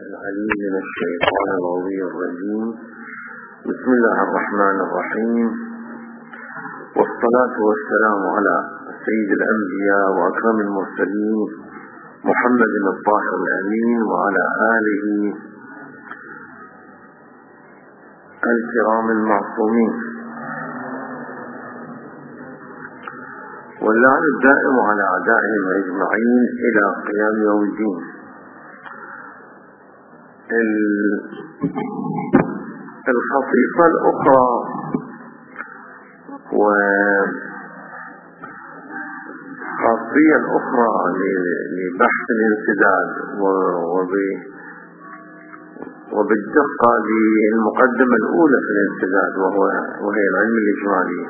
العليم من الشيطان الرجيم. بسم الله الرحمن الرحيم، والصلاة والسلام على سيد الأنبياء وأكرم المرسلين محمد الطاهر الأمين وعلى آله الكرام المعصومين، واللعن الدائم على أعدائهم أجمعين إلى قيام يوم الدين. الخصيصة الأخرى وخاصية الأخرى لبحث الانسداد وبالدقة للمقدمة الأولى في الانسداد وهي العلم الإجمالي،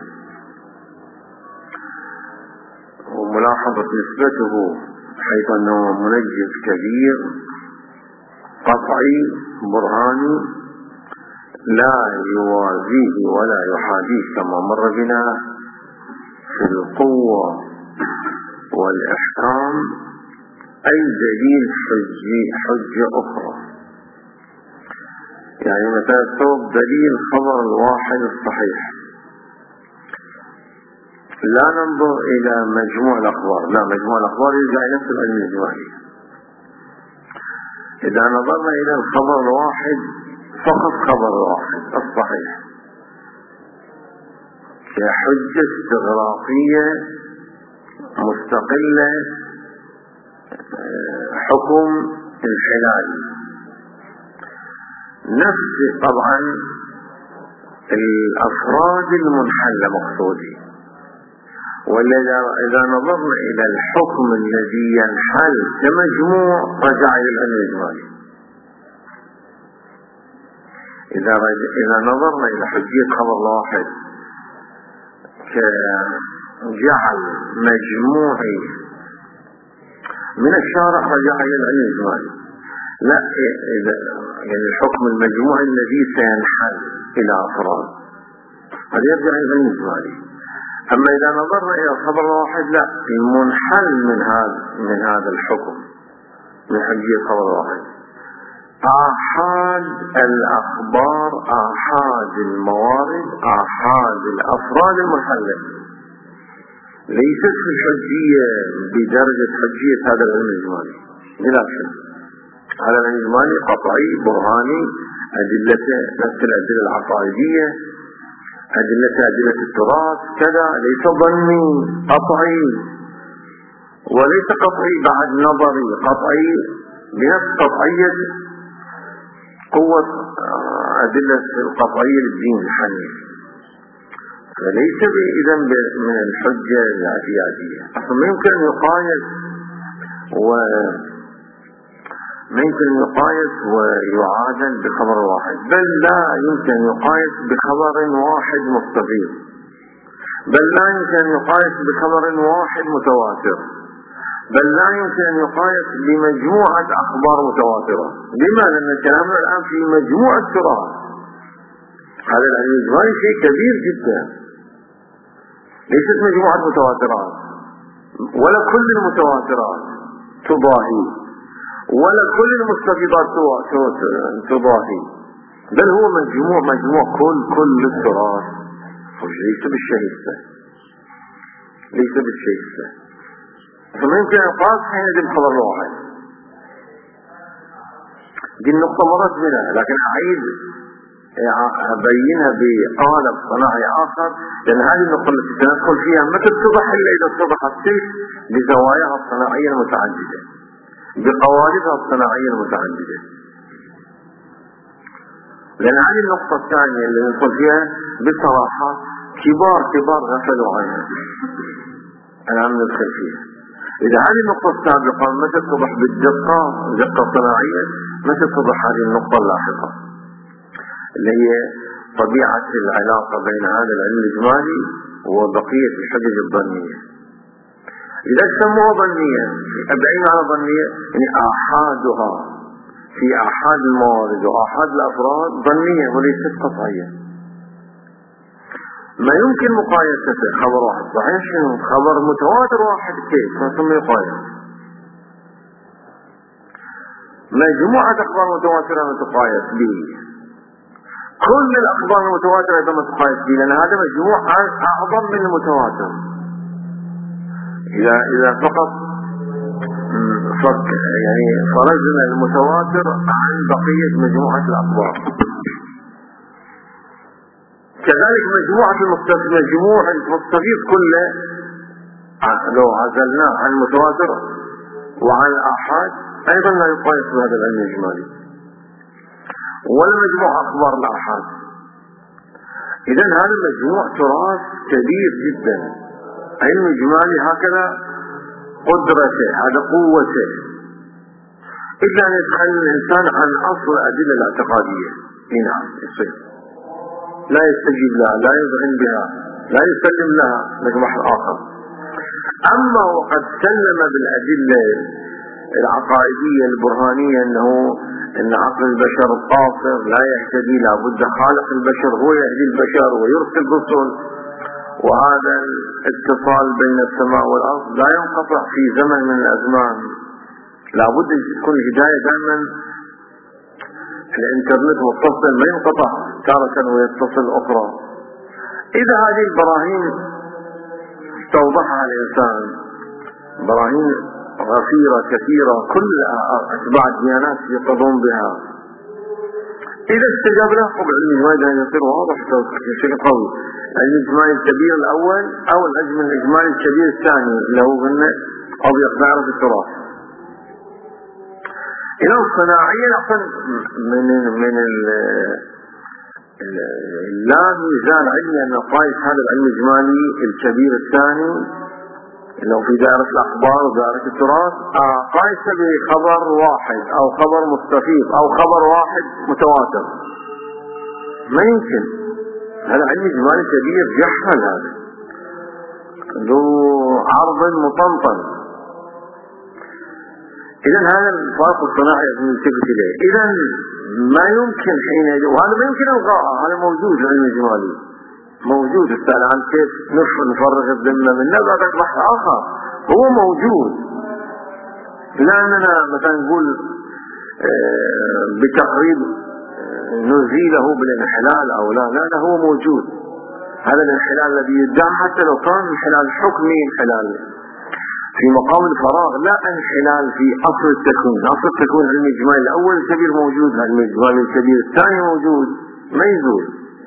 وملاحظة نسبته حيث أنه منجز كبير قطعي برهاني لا يوازيه ولا يحاذيه كما مر بنا في القوة والإحكام أي دليل حجة أخرى. يعني مثلا صوب دليل خبر الواحد الصحيح، لا ننظر إلى مجموع الأخبار، لا، مجموع الأخبار يرجع إلى نفس العلم الإجمالي. إذا نظرنا إلى الخبر الواحد فقط، خبر واحد الصحيح كحجة استغراقية مستقلة حكم انحلالي، نفس طبعا الأفراد المنحلة مقصودي. وإذا نظرنا إلى الحكم الذي ينحل كمجموع رجع إلى العلم الإجمالي. إذا نظرنا إلى حجية خبر واحد كجعل مجموعي من الشارع رجع إلى العلم الإجمالي. لا، يعني الحكم المجموعي الذي سينحل إلى أفراد قد يرجع إلى العلم الإجمالي. أما إذا نظرنا إلى الخبر الواحد، لا، المنحل من هذا الحكم من حجية خبر واحد آحاد الأخبار، آحاد الموارد، آحاد الأفراد المنحلة، ليست في الحجية بدرجة حجية هذا العلم الإجمالي بلا شك. هذا العلم الإجمالي قطعي برهاني، أدلته نفس الأدلة العقائدية، أدلة التراث كذا، ليس ظني قطعي، وليس قطعي بعد نظري، قطعي بنفس قطعية قوة أدلة القطعية للدين الحنيف، فليس إذن من الحجة الاعتيادية. أصلا ما يمكن يقايس ويعادل بخبر واحد، بل لا يمكن يقايس بخبر واحد مستفيض، بل لا يمكن يقايس بخبر واحد متواتر، بل لا يمكن أن يقايس بمجموعة أخبار متواترة. لماذا؟ لأن كلامنا الآن في مجموعة التراث. هذا العلم الإجمالي شيء كبير جدا، ليست مجموعة متواترات، ولا كل المتواترات تضاهي، ولا كل المستفيضات تضاهي، بل هو مجموع كل التراث، ليس بالشيء السهل، ليس بالشيء السهل. فما يمكن يقاس حين الخبر الواحد. دي النقطة مرت منها، لكن أعيد أبينها بقالب صناعي آخر، لأن هذه النقطة التي سندخل فيها ما تتضح إلا إذا اتضحت بزواياها الصناعية المتعددة، بقوالبها الصناعية المتعددة. لأن هذه النقطة الثانية اللي ندخل فيها بصراحة كبار غفلوا عنها، الآن ندخل فيها. إذا هذه النقطة السابقة ما تتضح بالدقة صناعية، ما تتضح هذه النقطة اللاحقة اللي هي طبيعة العلاقة بين هذا العلم الإجمالي وبقية الحجج الظنية. إذا سموها ظنية، أبعين على ظنية، يعني آحادها في آحاد الموارد وآحاد الأفراد ظنية وليست قطعية. ما يمكن مقايسته خبر واحد صحيح، شنو خبر متواتر واحد كيف ما ثم يقايس. مجموعة أخبار متواترة ما تقايس به، كل الأخبار المتواترة ما تقايس به، لأن هذا مجموع أعظم من المتواتر. إذا فقط يعني فرزنا المتواتر عن بقية مجموعة الأخبار. كذلك مجموع المستفيض كله لو عزلناه عن المتواتر وعن الآحاد أيضا لا يقايس بهذا العلم الإجمالي، ولا مجموع أخبار الآحاد. إذن هذا مجموع تراث كبير جدا. علم إجمالي هكذا قدرته، هذا قوته، إلا أن يتخلى الإنسان عن أصل الأدلة الاعتقادية. نعم يصير لا يستجيب لها، لا يذعن بها، لا يسلم لها مجموع آخر. أما وقد سلم بالأدلة العقائدية البرهانية أن عقل البشر قاصر لا يهتدي، لا بد خالق البشر هو يهدي البشر ويرسل الرسل، وهذا الاتصال بين السماء والأرض لا ينقطع في زمن من الأزمان، لا بد تكون الهداية دائما. الانترنت متصل ما ينقطع تارة ويتصل أخرى. إذا هذه البراهين استوضحها الإنسان، براهين غفيرة كثيرة كل أتباع الديانات يقضون بها، إذا استجاب له قبل علم الإجمالي يصير واضح بشكل قوي. العلم الإجمالي الكبير الأول أو العلم الإجمالي الكبير الثاني اللي هو أضيق دائرة التراث. إذا الصناعية أصلا من لا ميزان علمي أن قايس هذا العلم الإجمالي الكبير الثاني لو في دائرة الأخبار ودائرة التراث قايس بخبر واحد أو خبر مستفيض أو خبر واحد متواتر، ما يمكن. هذا علم إجمالي كبير يحمل هذا ذو عرض مطنطن. إذن هذا الفرق الصناعي يلتفت إليه. إذن ما يمكن حين وهذا ما يمكن إلغاءه، هذا موجود العلم الإجمالي موجود. السؤال عن كيف نفرغ الذمة من نبغى بحث آخر، هو موجود. لأننا مثلا نقول بتقريب نزيله بالانحلال أو لا هو موجود. هذا الانحلال الذي يدعى حتى لو كان انحلال حكمي، انحلال في مقام الفراغ، لا انحلال في أصل التكوين. أصل التكوين علم الإجمالي الأول الكبير موجود، علم الإجمالي الكبير الثاني موجود، ما يزول.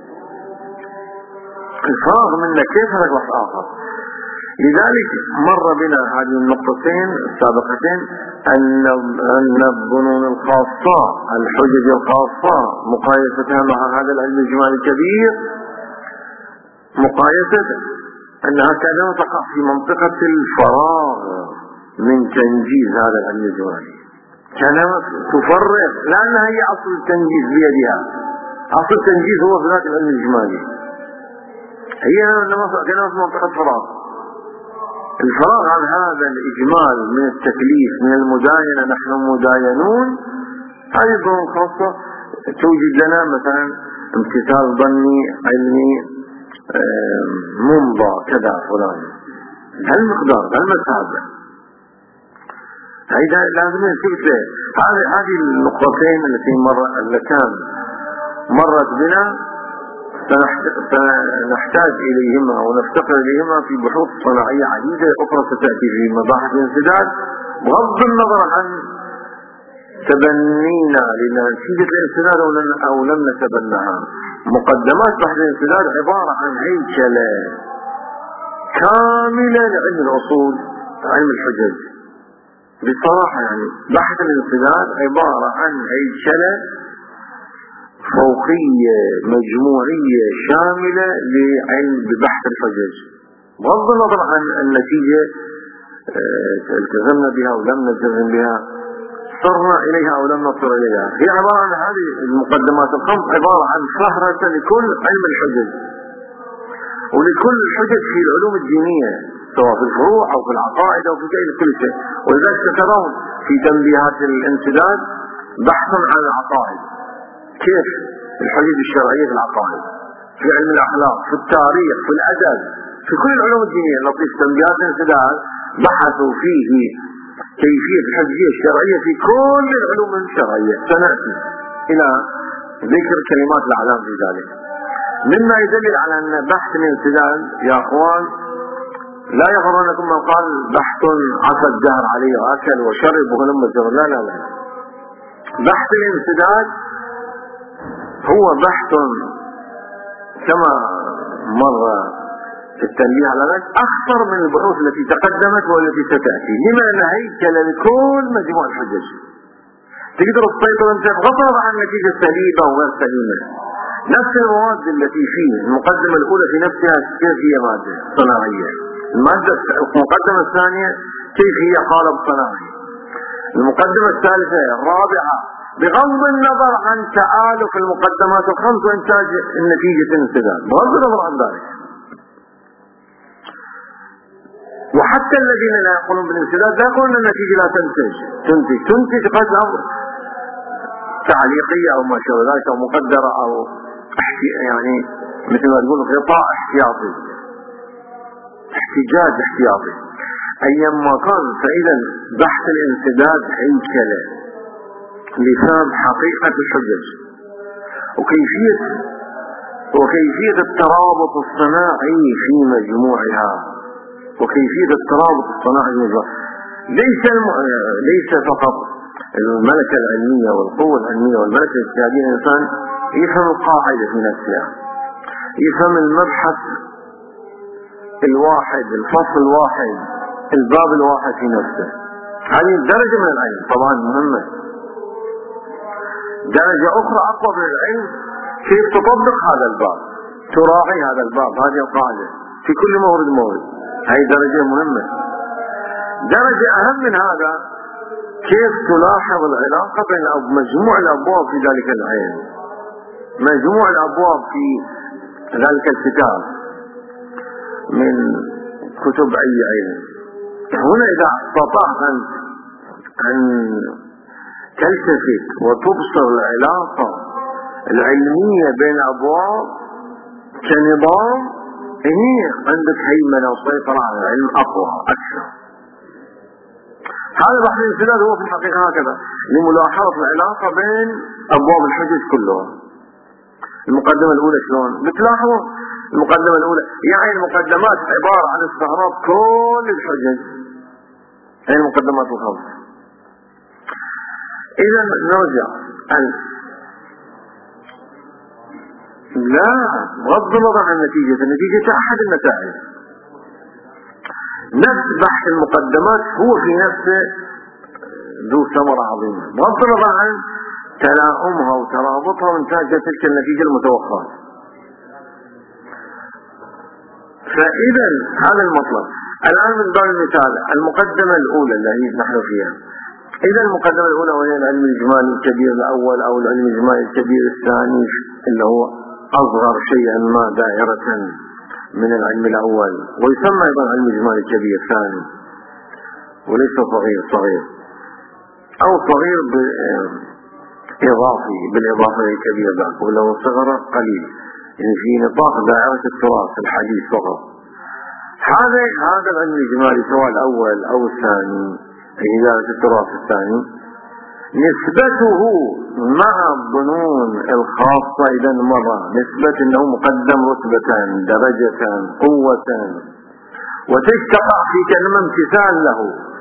الفراغ منه كيف هذا وقت آخر. لذلك مر بنا هذه النقطتين السابقتين أن الظنون الخاصة، الحجج الخاصة، مقايستها مع هذا العلم الإجمالي الكبير مقايسة أنها كانت تقع في منطقة الفراغ من تنجيز هذا العلم الإجمالي، كانت تفرغ، لأنها هي أصل التنجيز بيدها. أصل التنجيز هو في ذات العلم الإجمالي، هي كانت منطقة فراغ. الفراغ عن هذا الإجمال من التكليف من المداينة، نحن مداينون، هذه الظنون خاصة توجد لنا مثلا امتثال ظني علمي ممضى كذا فلان، هالمقدار هالمسافة، هذا لازم نثبت له. هذه النقطتين التي مرت بنا سنحتاج إليهما ونفتقر إليهما في بحوث صناعية عديدة أخرى ستأتي في مباحث الانسداد، بغض النظر عن تبنينا لنتيجة الانسداد أو لم نتبنها. مقدمات بحث الانسداد عبارة عن هيكلة كاملة لعلم الأصول، علم الحجج بصراحة. يعني بحث الانسداد عبارة عن هيكلة فوقية مجموعية شاملة لعلم ببحث الحجج، بغض النظر عن النتيجة التزمنا بها أو لم نلتزم بها، صرنا إليها أو لم نصر إليها. هي عبارة عن هذه المقدمات الخمس، عبارة عن فهرة لكل علم الحجج ولكل الحجج في العلوم الدينية، سواء في الفروع أو في العقائد أو في كل شيء. ولذلك ترون في تنبيهات الانسداد بحثا عن العقائد، كيف الحجج الشرعية في العقائد، في علم الأخلاق، في التاريخ، في الأدب، في كل العلوم الدينية. لطيف تنبيهات الانسداد بحثوا فيه كيفية الحجية الشرعية في كل العلوم الشرعية، سنأتي إلى ذكر كلمات الأعلام في ذلك. مما يدلل على أن بحث الانسداد يا أخوان لا يغرنكم من قال بحث عصى الدهر عليه وأكل وشرب وهلم الزر، لا لا لا. بحث الانسداد هو بحث كما مر في التنبيه على ذلك أخطر من البحوث التي تقدمت والتي ستأتي، لما أن هيكل لكل مجموع الحجج تقدر تسيطر أنت بغض عن نتيجة سليمة أو غير سليمة. نفس المواد التي في المقدمة الأولى في نفسها كيف هي مادة صناعية، المقدمة الثانية كيف هي قالب صناعي، المقدمة الثالثة الرابعة، بغض النظر عن تآلف المقدمات الخمس وإنتاج النتيجة الانسداد، بغض النظر عن ذلك. وحتى الذين لا يقولون بالانسداد لا يقولون النتيجة لا تنتج قد أمر تعليقية أو ما شابه ذلك أو مقدرة أو يعني مثل ما تقول غطاء احتياطي، احتجاج احتياطي أيما كان. فإذا بحث الانسداد هيكلة لفهم حقيقة الحجج وكيفية الترابط الصناعي في مجموعها، وكيفية الترابط الصناعي في مجموعها. ليس فقط الملكة العلمية والقوة العلمية والملكة الاجتهادية، الإنسان يفهم القاعدة في نفسها، يفهم المبحث الواحد، الفصل الواحد، الباب الواحد في نفسه. هذه درجة من العلم طبعا مهمة. درجة أخرى أقوى من العلم كيف تطبق هذا الباب، تراعي هذا الباب، هذه القاعدة في كل مورد. هذه درجة مهمة. درجة أهم من هذا كيف تلاحظ العلاقة بين مجموع الأبواب في ذلك العلم، مجموع الأبواب في ذلك الكتاب من كتب أي علم. هنا إذا استطعت أن تلتفت وتبصر العلاقة العلمية بين أبواب كنظام، هي عندك هيمنة وسيطرة على العلم أقوى أكثر. هذا بحث الانسداد هو في الحقيقة هكذا، لملاحظة العلاقة بين أبواب الحجج كلها. المقدمة الأولى شلون بتلاحظوا؟ المقدمة الأولى يعني المقدمات عبارة عن استعراض كل الحجج، هي المقدمات الخمس. إذا نرجع لا بغض النظر عن النتيجة أحد النتائج. نفس بحث المقدمات هو في نفسه ذو ثمرة عظيمة بغض النظر عن تلاؤمها وترابطها وانتاج تلك النتيجة المتوقعة. فإذا هذا المطلب. الآن من باب المثال المقدمة الأولى التي نحن فيها، إذا المقدمة الأولى وهي العلم الإجمالي الكبير الأول أو العلم الإجمالي الكبير الثاني اللي هو أصغر شيئا ما دائرة من العلم الأول، ويسمى أيضا علم الإجمالي الكبير الثاني، وليس صغير أو صغير بالإضافة للكبير ذاك، ولو صغر قليل يعني في نطاق دائرة التراث الحديث فقط. هذا العلم الإجمالي سواء الأول أو الثاني في دائرة التراث الثاني، نسبته مع الظنون الخاصة إذا مرة نسبة أنه مقدم رتبة درجة قوة، وتشتقع في كلمة امتثال له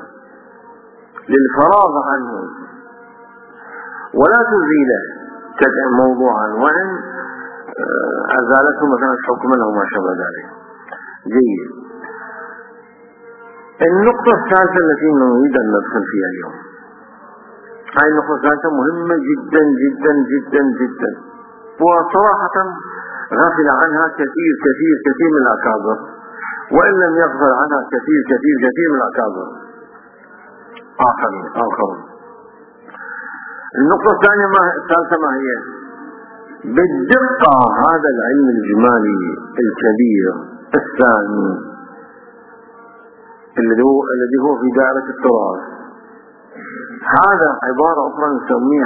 للفراغ عنه ولا تزيله موضوعا وإن أزالته مثلا حكما أو ما شابه ذلك. جيد. النقطة الثالثة التي نريد أن ندخل فيها اليوم، هذه النقطة الثالثة مهمة جدا جدا جدا جدا، وصراحة غفل عنها كثير من الأكابر، وإن لم يغفل عنها كثير من الأكابر آخرون. النقطة الثالثة ما هي؟ بالدقة هذا العلم الإجمالي الكبير الثاني الذي هو في دائرة التراث، هذا عبارة أخرى نسميه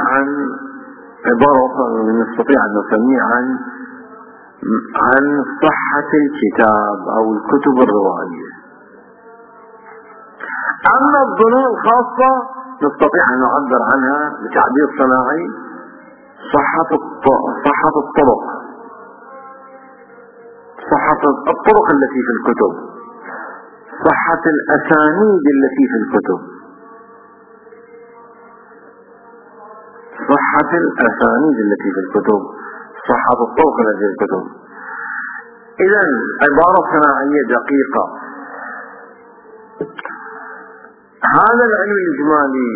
نستطيع أن نسميه عن صحة الكتاب أو الكتب الروائية. أما الظنون الخاصة نستطيع أن نعبر عنها بتعبير صناعي: صحة الطرق، صحة الطرق التي في الكتب، صحة الأسانيد التي في الكتب، صحة الأسانيد التي في الكتب، صحة الطرق التي في الكتب. إذن عبارة صناعية دقيقة. هذا العلم الإجمالي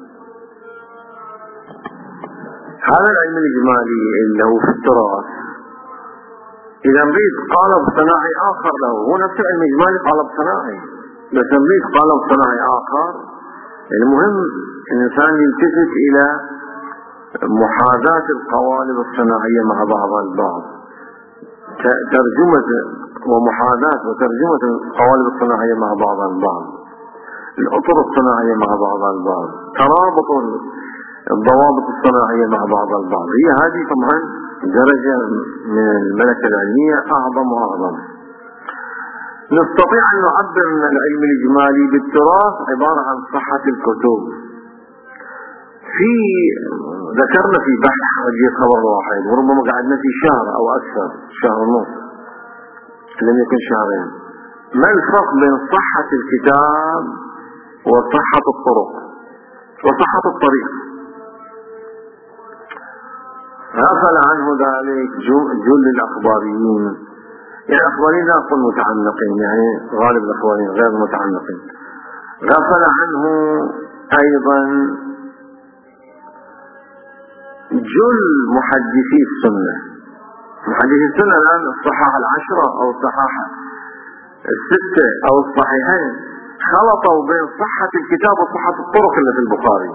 اللي هو في التراث، إذا نريد قالب صناعي آخر له، هو نفس العلم الإجمالي قالب صناعي، بس نريد قالب صناعي آخر. المهم الإنسان يلتفت إلى محاذاة القوالب الصناعية مع بعضها البعض، ترجمة ومحاذاة وترجمة القوالب الصناعية مع بعضها البعض، الأطر الصناعية مع بعضها البعض، ترابط الضوابط الصناعية مع بعضها البعض. هي هذه طبعا درجة من الملكة العلمية أعظم وأعظم. نستطيع أن نعبر من العلم الإجمالي بالتراث عبارة عن صحة الكتب. ذكرنا في بحث حوالي خبر واحد، وربما قعدنا في شهر أو أكثر، شهر ونص، لم يكن شهرين. ما الفرق بين صحة الكتاب وصحة الطرق وصحة الطريق؟ غفل عنه ذلك جل الأخباريين. الأخباريين لا أقول متعمقين، يعني غالب الأخباريين غير متعمقين. غفل عنه أيضا جل محدثي السنة. محدثي السنة الآن الصحاح 10 أو الصحاح 6 أو الصحيحين خلطوا بين صحة الكتاب وصحة الطرق اللي في البخاري.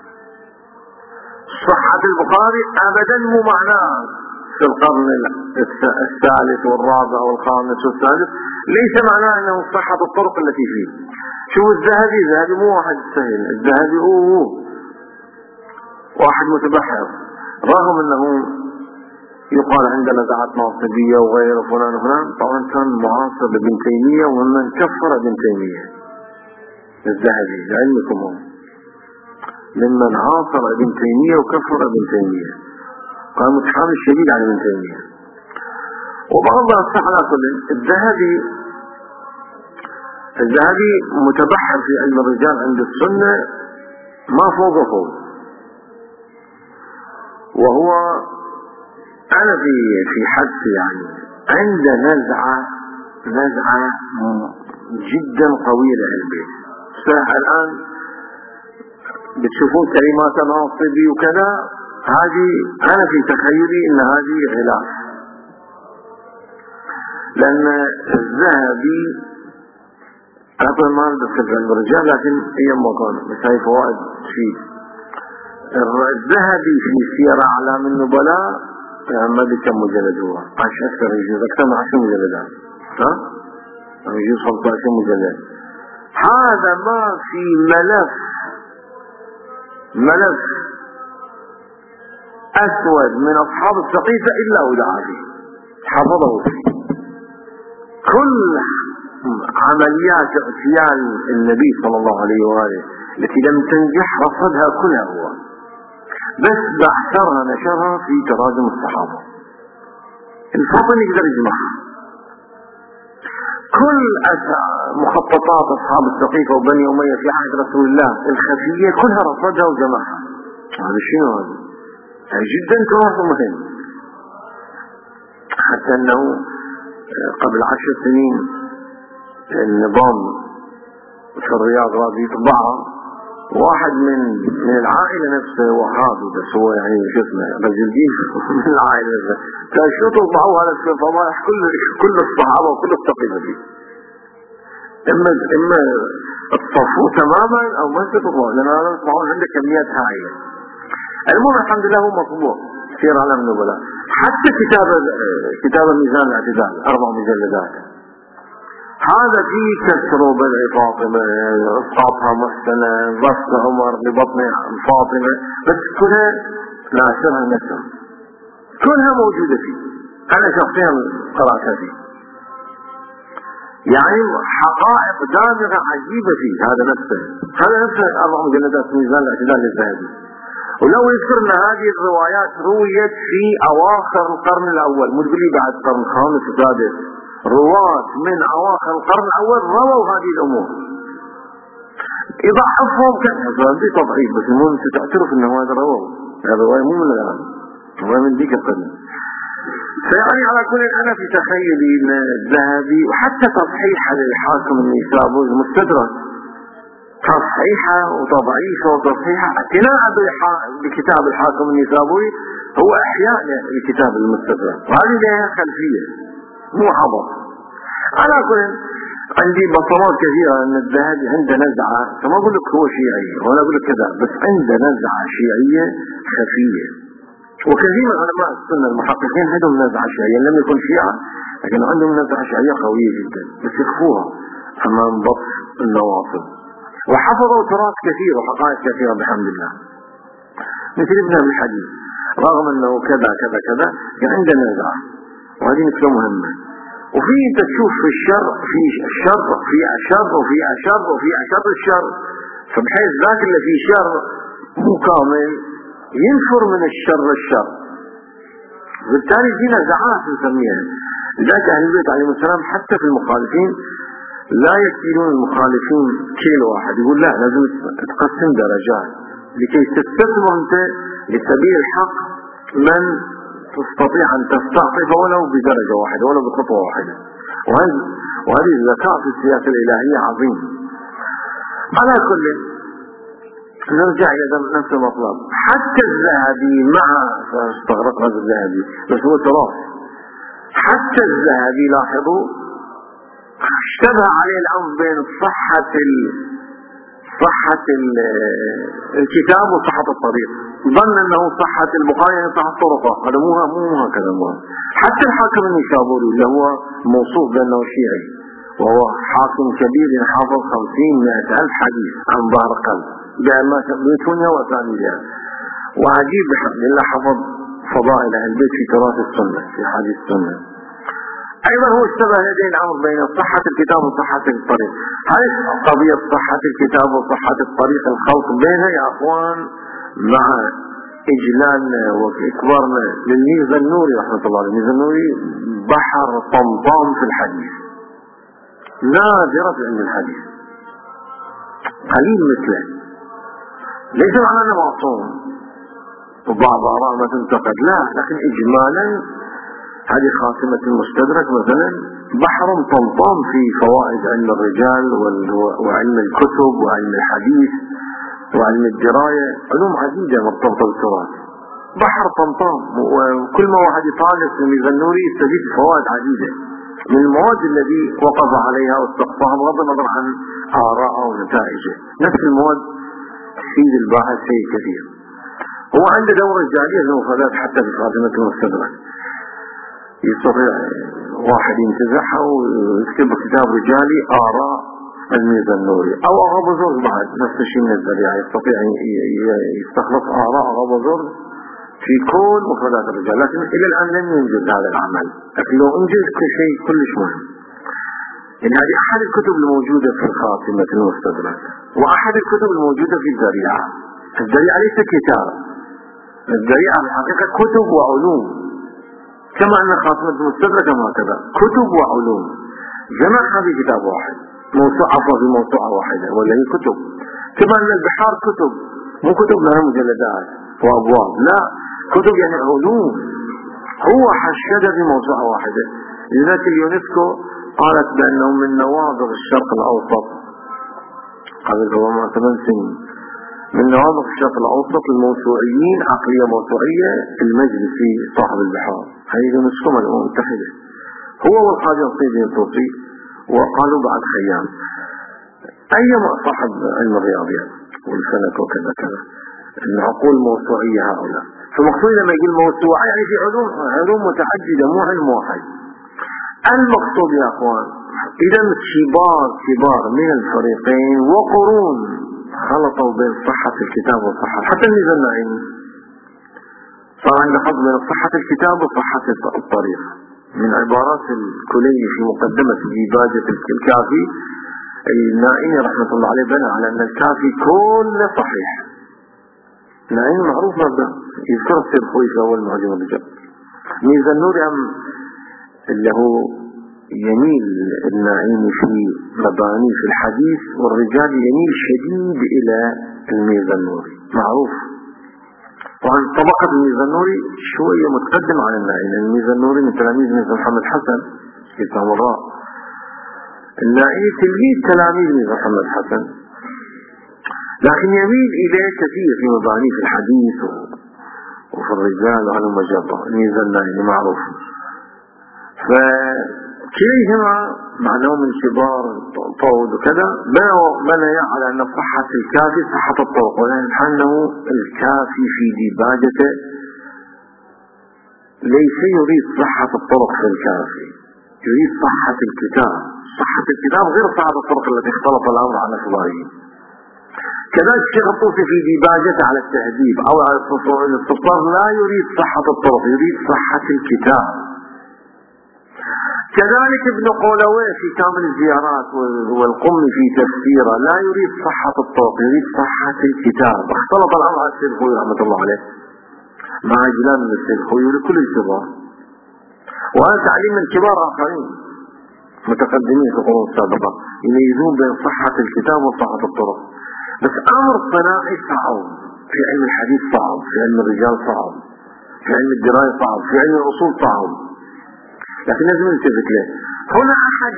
صحة البخاري أبدا مو معناه في القرن الثالث والرابع والخامس والسادس، ليس معناه أنه صحة الطرق التي فيه. شو الذهبي مو واحد سهل، الذهبي هو واحد متبحر، رغم أنه يقال عندنا نزعات ناصبية وغير فلان وفلان. طبعا كان معاصر لابن تيمية ومن كفر ابن تيمية. الذهبي لعلمكم هو ممن عاصر ابن تيمية وكفر ابن تيمية، كان متحامل شديد على ابن تيمية. وبغض النظر على كل، الذهبي متبحر في علم الرجال عند السنة ما فوقه، وهو أنا في حدث يعني عند نزعة جدا قوية للبيت. الآن بتشوفون كلمات ناصبي وكذا، هذه أنا في تخيلي إن هذه غلاف، لأن الذهبي أعطى ما ندخل في الرجال، لكن هي مكان بس هاي فوائد فيه. الذهبي في سير أعلام النبلاء ما ادري كم مجلد هو، يجوز أكثر من 10 مجلدات، يجوز 15 مجلد. هذا ما في ملف أسود من أصحاب السقيفة إلا ودعا فيه، حفظه فيه. كل عمليات اغتيال النبي صلى الله عليه وآله التي لم تنجح رصدها كلها هو، بس بعثرها نشرها في تراجم الصحابة. الفاضل يقدر يجمعها. كل مخططات أصحاب السقيفة وبني أمية في عهد رسول الله الخفية كلها رصدها وجمعها. هذا شنو هذا؟ جدا تراث مهم. حتى أنه قبل 10 سنين النظام في الرياض راضي يطبعها، واحد من العائلة نفسه وهابي، بس هو يعني شو اسمه رجل دين من العائلة نفسه، كان شو تطبعوا على الفضائح كل الصحابة وكل السقيفة فيه. إما الصفو تماما أو ما تطبعوا، لأن هذا يطبعون عنده كميات هائلة. المهم الحمد لله هو مطبوع سير علم النبلاء. حتى كتاب ميزان الاعتدال 4 مجلدات، هذا فيه كسر بلع فاطمة، اسقاطها محسنة، ضفت عمر لبطن فاطمة، بس كلها ناشرها نشر، كلها موجودة فيه. أنا شخصيا قرأتها فيه. يعني حقائق دامغة عجيبة فيه. هذا نفسه 4 مجلدات في ميزان الاعتدال للذهبي. ولو يذكر ان هذه الروايات رويت في اواخر القرن الاول، مو تقول لي بعد القرن الخامس والسادس، رواة من اواخر القرن الاول رووا هذه الامور. يضعفهم كان في تضعيف، بس المهم تعترف انه هذا رواه. هذا رواية مو من الان، رواية من ذيك القرن. فيعني على كل انا في تخيلي ان الذهبي وحتى تصحيحه للحاكم النيسابوري المستدرك، تصحيحه وتضعيفه وتصحيحه اعتناء بكتاب الحاكم النيسابوري هو احياء لكتاب المستدرك، وهذه لها خلفيه مو عبط. على كل عندي بصمات كثيره ان الذهبي عنده نزعه، ما اقول لك هو شيعي ولا اقول لك كذا، بس عنده نزعه شيعيه خفيه. وكثير من علماء السنه المحققين عندهم نزعه شيعيه، لم يكن شيعه لكن عندهم نزعه شيعيه قويه جدا، بس يخفوها امام بطش النواصب. وحفظوا تراث كثير وحقائق كثيره بحمد الله، مثل ابن ابي الحديث، رغم انه كذا كذا كذا كان عنده نزعه، وهذه نقطه مهمه. وفي انت تشوف في الشر في الشر في اشر وفي اشر وفي اشر الشر، فبحيث ذاك اللي فيه شر مو كامل ينفر من الشر الشر، بالتالي في نزعات نسميها. لذلك اهل البيت عليهم السلام حتى في المخالفين لا يكيلون المخالفين كيل واحد، يقول لا لازم تقسم درجات لكي تستثمر انت لسبيل الحق من تستطيع ان تستعطف ولو بدرجه واحده ولو بخطوه واحده. وهذه الذكاء في السياسه الالهيه عظيم. على كل نرجع الى نفس المطلب. حتى الذهبي مع استغرق هذا الذهبي بس هو تراث، حتى الذهبي لاحظوا اشتبه عليه الامر بين صحة الكتاب وصحة الطريق، ظن انه صحة البخاري يعني صحة طرقه، هذا مو هكذا. حتى الحاكم النيسابوري اللي هو موصوف بانه شيعي وهو حاكم كبير حافظ 50-100 ألف حديث عن ظهر قلب بثنيا وثانية، وعجيب بحمد الله حفظ فضائل اهل البيت في تراث السنة في حديث السنة. ايضا هو اشتبه لديه الامر بين صحة الكتاب وصحة الطريق. هاي قضية صحة الكتاب وصحة الطريق الخلط بينها يا اخوان مع اجلالنا واكبارنا للميزة النوري رحمة الله عليه. الميزة النوري بحر طمطام في الحديث، نادرة في علم الحديث، قليل مثله. ليس معنى انه معصوم وبعض آراء ما تنتقد، لا، لكن اجمالا هذه خاتمة المستدرك مثلا بحر طمطام في فوائد علم الرجال وعلم الكتب وعلم الحديث وعلم الدراية، علوم عديدة مرتبطة بالتراث. بحر طمطام، وكل ما واحد يطالع في الميزة النوري يستفيد فوائد عديدة من المواد التي وقف عليها واستقصاها بغض النظر عن آراءه ونتائجه. نفس المواد تفيد الباحث شيء كثير. هو عنده دورة رجالية المفردات حتى في خاتمة المستدرك، يستطيع واحد ينتزعها ويكتب كتاب رجالي آراء الميزة النوري، أو أغا زرز بعد نفس الشيء من الذريعة، يستطيع يستخلص آراء أغا زرز في كل مفردات الرجال، لكن إلى الآن لم ينجز هذا العمل. لكن لو انجز كل شيء كلش مهم. إن هذه أحد الكتب الموجودة في خاتمة المستدرك، وأحد الكتب الموجودة في الذريعة. الذريعة ليس كتاب، الذريعة الحقيقة كتب وعلوم، كما أن خاتمة المستدرك هكذا كتب وعلوم جمعها في كتاب واحد، موسوعة في موسوعة واحدة، ولا هي كتب. كما أن البحار كتب، مو كتب لها مجلدات وأبواب، لا، كتب يعني علوم، هو حشد في موسوعة واحدة. لذلك اليونسكو قالت بأنه من نواظر الشرق الأوسط قبل ربما 8 سنين، من نواظر الشرق الأوسط الموسوعيين عقلية موسوعية المجلسي صاحب البحار، هذه اليونسكو من الأمم المتحدة، هو والقاضي الطيبي الطوسي، وقالوا بعد خيام أي صاحب علم الرياضيات والفلك وكذا كذا العقول موسوعية هؤلاء. فمقصود لما يقول موسوعة يعني في علوم متعددة مو علم واحد. المقصود يا أخوان إذا كبار من الفريقين وقرون خلطوا بين صحة الكتاب وصحة، حتى الميزة النعيمي صار عندنا خلط بين صحة الكتاب وصحة الطريق. من عبارات الكليني في مقدمة ديباجة الكافي، النائي رحمة الله عليه بنى على أن الكافي كله صحيح. النائي معروف مبدأ يذكر السيد خوي في أول معجم الرجال. ميزان النوري اللي هو يميل النائي في مباني في الحديث والرجال يميل شديد إلى الميزان النوري معروف. طبعا طبقة الميزان النوري شوية متقدم عن النائي، لأن الميزان النوري من تلاميذ ميزان محمد حسن في التمراء. النائي تلميذ تلاميذ ميزان محمد حسن، لكن يميل إليه كثير في مباني في الحديث وفي الرجال وهذا المجابة. الميزان النائي معروف. فكليهما مع أنه من كبار طود وكذا بنى على أن صحة الكافي صحة الطرق، ولأنه الكافي في ديباجته ليس يريد صحة الطرق في الكافي، يريد صحة الكتاب. صحة الكتاب غير صحة الطرق التي اختلط الأمر على أخباره. كذلك الشيخ الطوسي في ديباجته على التهذيب أو على الاستطلاع لا يريد صحة الطرق، يريد صحة الكتاب. كذلك ابن قولوي في كامل الزيارات والقمي في تفسيره لا يريد صحة الطرق، يريد صحة الكتاب. اختلط الأمر على السيد الخوي رحمة الله عليه مع إجلال من السيد الخوي لكل الكبار، وهذا تعليم من كبار آخرين متقدمين في القرون السابقة يميزون بين صحة الكتاب وصحة الطرق. بس أمر صناعي صعب، في علم الحديث صعب، في علم الرجال صعب، في علم الدراية صعب، في علم الأصول صعب، لكن لازم نلتفت له. هنا أحد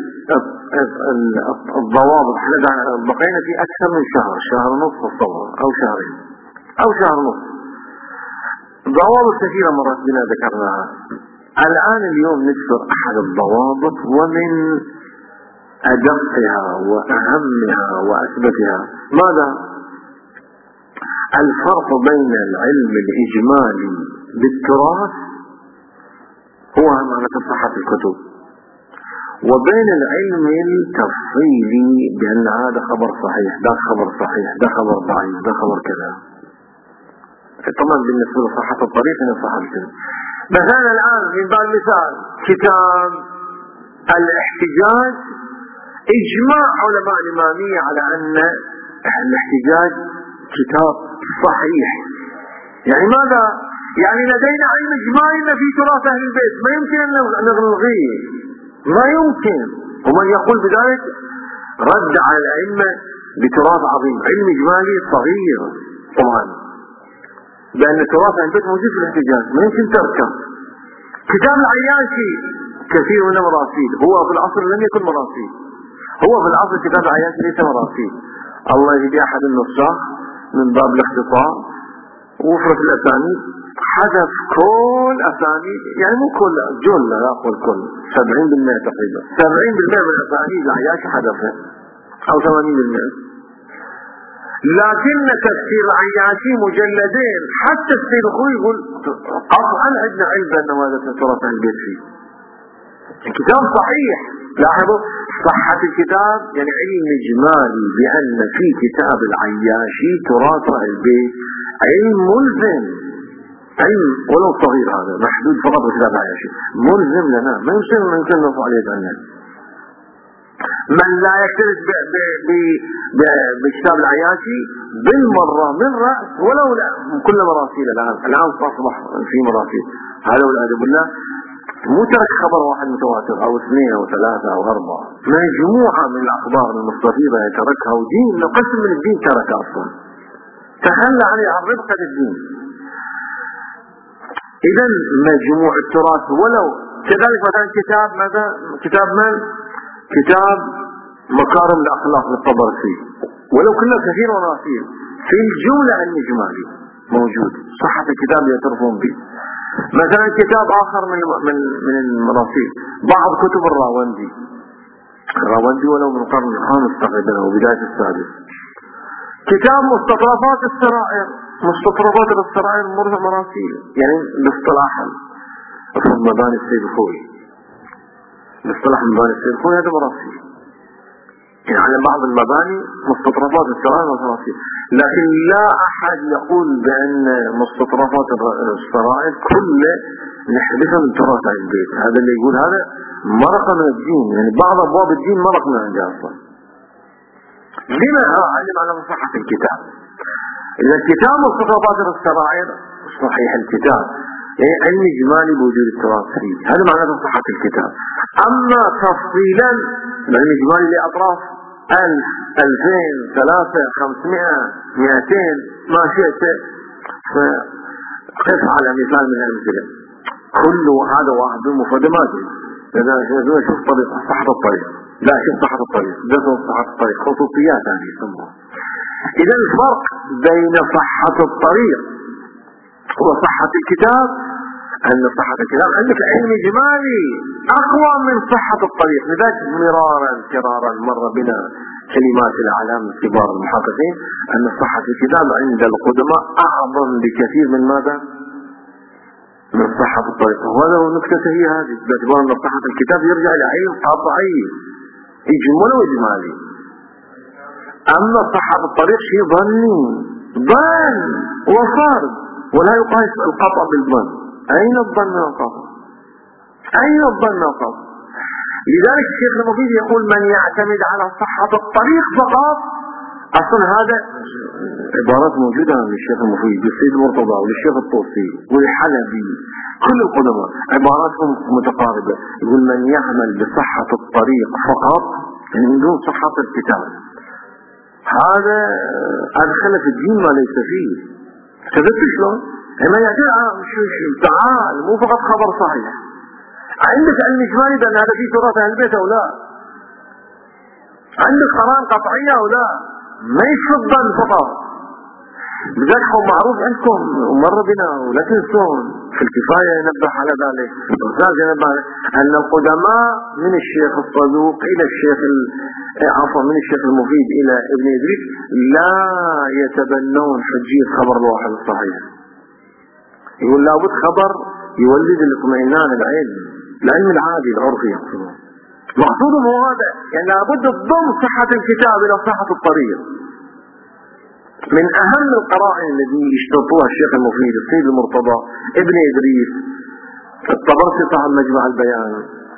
الضوابط، بقينا في أكثر من شهر ونصف الصبر أو شهرين أو شهر ونصف. ضوابط كثيرة مرات بنا ذكرناها. الآن اليوم نذكر أحد الضوابط ومن أدقها وأهمها وأثبتها. ماذا؟ الفرق بين العلم الإجمالي بالتراث هو معنى صحة الكتب، وبين العلم التفصيلي بأن هذا خبر صحيح، ده خبر صحيح، ده خبر ضعيف، ده خبر كذا. طبعا بالنسبة لصحة الطريق هنا صحة الكتب. مثلا الآن من باب المثال كتاب الاحتجاج، إجماع علماء الإمامية على أن الاحتجاج كتاب صحيح. يعني ماذا؟ يعني لدينا علم إجماعي في تراث أهل البيت، ما يمكن أن نلغيه، ما يمكن. ومن يقول بذلك رد على الأئمة بتراث عظيم. علم إجمالي صغير طبعا، لأن تراث أهل البيت موجود في الاحتجاج، ما يمكن تركه. كتاب العياشي كثير من مراسيل، هو في العصر لم يكن مراسيل، هو في العصر كتاب العياشي ليس مراسيل. الله يهدي أحد النساخ من باب الاختصار وفرة الأسانيد حذف كل أسانيد، يعني مو كل، جل لا أقول كل، 70% تقريبا 70% من أسانيد العياشي حذفها أو 80%. لكن تفسير العياشي مجلدين، حتى السيد الخوي يقول قطعا عندنا علم بأنه هذا تراث أهل البيت فيه. الكتاب صحيح، لاحظوا صحة الكتاب يعني علم إجمالي بأن في كتاب العياشي تراث أهل البيت، علم ملزم، علم ولو صغير، هذا محدود فقط بكتاب العياشي، ملزم لنا، ما يمكن نرفع عليه عنه. من لا يكترث بكتاب العياشي بالمرة من رأس ولو كل مراسيل. الآن أصبح في مراسيل، هذا والعياذ بالله مو ترك خبر واحد متواتر أو اثنين أو ثلاثة أو أربعة، مجموعة من الأخبار المستفيضة يتركها، ودين قسم من الدين ترك أصلا، تخلى عليه عن ربقة الدين. إذا مجموع التراث ولو كذلك مثلا كتاب ماذا؟ كتاب من؟ كتاب مكارم الأخلاق للطبرسي، ولو كنا كثير مراسيل في الجملة الإجمالي موجود، صحة الكتاب يعترفون به. مثلا كتاب آخر من المراسيل بعض كتب الراوندي ولو من القرن الخامس تقريبا أو بداية السادس، كتاب مستطرفات السرائر، مستطرفات السرائر مراسيل، يعني باصطلاحا في مباني السيد الخوي، باصطلاح مباني السيد الخوي هذا مراسيل. يعني على بعض المباني مستطرفات السراير والتراثير، لكن لا أحد يقول بأن مستطرفات السراير كله نحذفها من تراث البيت. هذا اللي يقول هذا مرق من الدين، يعني بعض أبواب الدين مرق من عندها أصلا. لما علم على صحة الكتاب؟ إذا الكتاب مستطرفات السراير صحيح الكتاب، يعني علم إجمالي بوجود التراث فيه، هذا معناه صحة الكتاب. أما تفصيلا العلم الإجمالي لأطراف 1000 2000 3 500 200 ما شئت، فقف على مثال من الأمثلة كل هذا واحد مفردة ما جاء. إذا شوف طريق صحة الطريق، لا شوف صحة الطريق، ده صحة الطريق خصوصيات هذه يسموها. إذا الفرق بين صحة الطريق وصحة الكتاب أن صحة الكتاب عندك علم إجمالي أقوى من صحة الطريق. لذلك مرارا كرارا مر بنا كلمات الأعلام الكبار المحققين أن صحة الكتاب عند القدماء أعظم بكثير من ماذا؟ من صحة الطريق. وهذا النكتة هي هذه، باعتبار أن صحة الكتاب يرجع إلى علم قطعي إجمالي وإجمالي. أما صحة الطريق شيء ظني ظن وفرض، ولا يقاس القطع بالظن. أين الظن والقطع؟ أين الظن والقطع؟ لذلك الشيخ المفيد يقول من يعتمد على صحة الطريق فقط، أصلا هذا عبارات موجودة للشيخ المفيد والسيد المرتضى وللشيخ الطوسي والحلبي، كل القدماء عباراتهم متقاربة. يقول من يعمل بصحة الطريق فقط من دون صحة الكتاب، هذا أدخل في الدين ما ليس فيه. كذبت شلون؟ لما يعتبر تعال مو فقط خبر صحيح، عندك علم إجمالي بأن هذا فيه تراث أهل البيت أو لا، عندك قرار قطعية أو لا، ما يفضل فقط. لذلك هو معروف عندكم ومر بنا ولا تنسون في الكفاية ينبه على ذلك، الرسالة ينبه أن القدماء من الشيخ الصدوق إلى الشيخ عفوا من الشيخ المفيد إلى ابن إدريس لا يتبنون حجية خبر الواحد الصحيح. يقول لابد خبر يولد الاطمئنان العلم العادي العرفي يقصدون. مقصودهم هو هذا، يعني لابد الضم صحة الكتاب إلى صحة الطريق. من أهم القرائن التي يشترطوها الشيخ المفيد السيد المرتضى ابن إدريس الطبرسي صاحب مجمع البيان،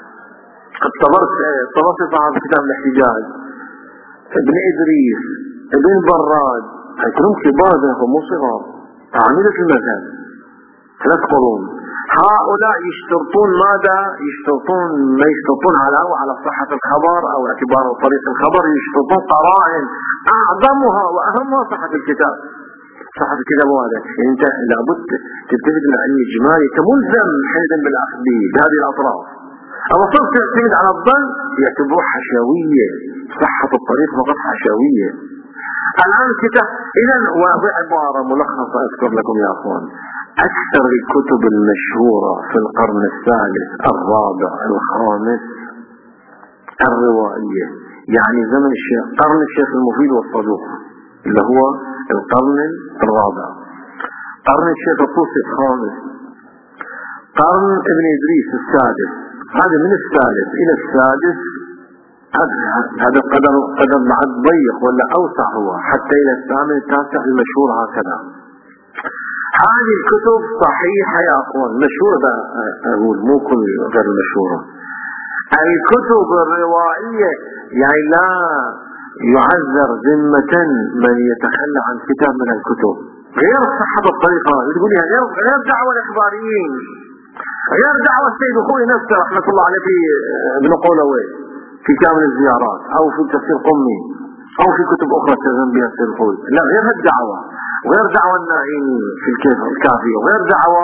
الطبرسي صاحب كتاب الاحتجاج، ابن إدريس، ابن براد، هيكونوا كبار هم صغار عاملة المذهب 3 قرون. هؤلاء يشترطون ماذا؟ ما يشترطون على صحة الخبر أو اعتبار طريق الخبر، يشترطون قرائن أعظمها وأهمها صحة الكتاب. صحة الكتاب هذا يعني أنت لابد تلتفت إلى علم إجمالي كملزم حينئذ بالأخذ بهذه الأطراف. أما صرت تعتمد على الظن يعتبروه حشوية، صحة الطريق فقط حشوية. الآن كتاب إذا وعبارة ملخصة أذكر لكم يا أخوان. أكثر الكتب المشهورة في القرن الثالث الرابع الخامس الروائية، يعني زمن قرن الشيخ المفيد والصدوق اللي هو القرن الرابع، قرن الشيخ الطوسي الخامس، قرن ابن إدريس السادس. هذا من الثالث إلى السادس هذا قدر بعد ضيق ولا أوسع هو، حتى إلى الثامن التاسع المشهور هكذا. هذه الكتب صحيحة يا أخوان، مشهورة أقول مو كل غير المشهورة. الكتب الروائية يعني لا يعذر ذمة من يتخلى عن كتاب من الكتب، غير صحة الطريقة تقول غير دعوة الإخباريين، غير دعوة السيد أخوي نفسه رحمة الله عليه في ابن قولوي في كامل الزيارات أو في تفسير قمي أو في كتب أخرى تزن بها السيد أخوي، لا غير الدعوة، وغير دعوة النائمي في الكافي، وغير دعوة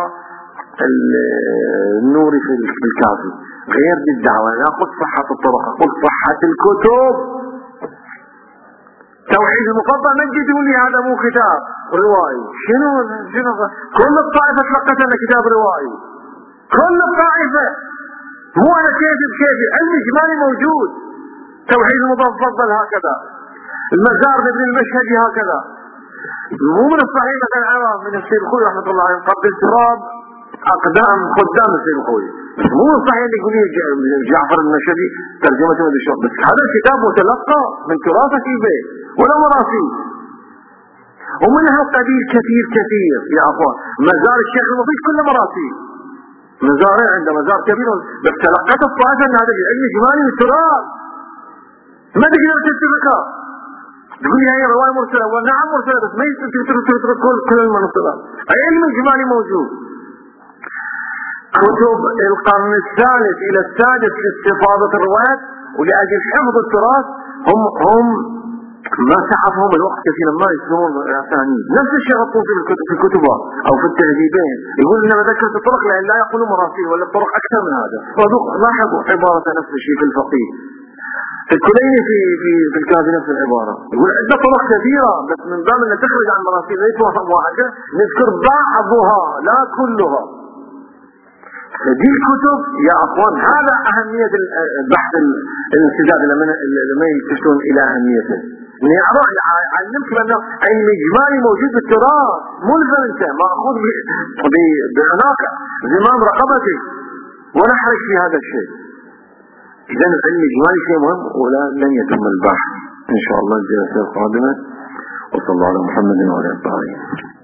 النوري في الكافي، غير دي الدعوة. لا قل صحة الطرق، قل صحة الكتب. توحيد المفضل نجد يقول لي هذا مو كتاب روائي، شنو كل الطائفة تلقت أنه كتاب روائي، كل الطائفة، مو أنا كيفي علم إجمالي موجود. توحيد المفضل هكذا، المزار ابن المشهدي هكذا. مو من الصحيح مثلا من السيد الخوي رحمة الله عليه قبل التراب أقدام خدام السيد الخوي. مو صحيح اللي يقول لي جعفر النشبي ترجمته من الشوق، بس هذا الكتاب متلقى من تراثة البيت ولا مراسيل، ومنها قبيل كثير كثير يا أخوان. مزار الشيخ المفيد كله مراسيل، مزارين عنده مزار كبير، بس تلقت الطائفة أن هذا العلم إجمالي والتراث ما تقدر تتركها. تقول لي هي رواية مرسلة، ونعم مرسلة، بس ما تترك كل المنصرات. علم إجمالي موجود. كتب القرن الثالث إلى السادس لاستفاضة الروايات ولأجل حفظ التراث هم ما سعفهم الوقت كثيرا ما يسلمون أسانيد. نفس الشيء يغطون في الكتب أو في التهذيبين، يقول إنما ذكرت الطرق لأن لا يقولوا مراسيل ولا الطرق أكثر من هذا. لاحظوا عبارة نفس الشيء في الفقيه الكليني في الكافي نفس العبارة، يقول عندنا طرق كثيرة بس من باب أن تخرج عن مراسيل ليس واحدة نذكر بعضها لا كلها. دي الكتب يا أخوان هذا أهمية البحث الانسداد لما يكتشفون إلى أهميته. علمت بأنه علم إجمالي موجود بالتراث، ملزم أنت مأخوذ بعناق زمام رقبتك ونحرك في هذا الشيء. إذن العلم الإجمالي شيء مهم ولن يتم البحث إن شاء الله الجلسة القادمة. وصلى الله على محمد وعلى آله.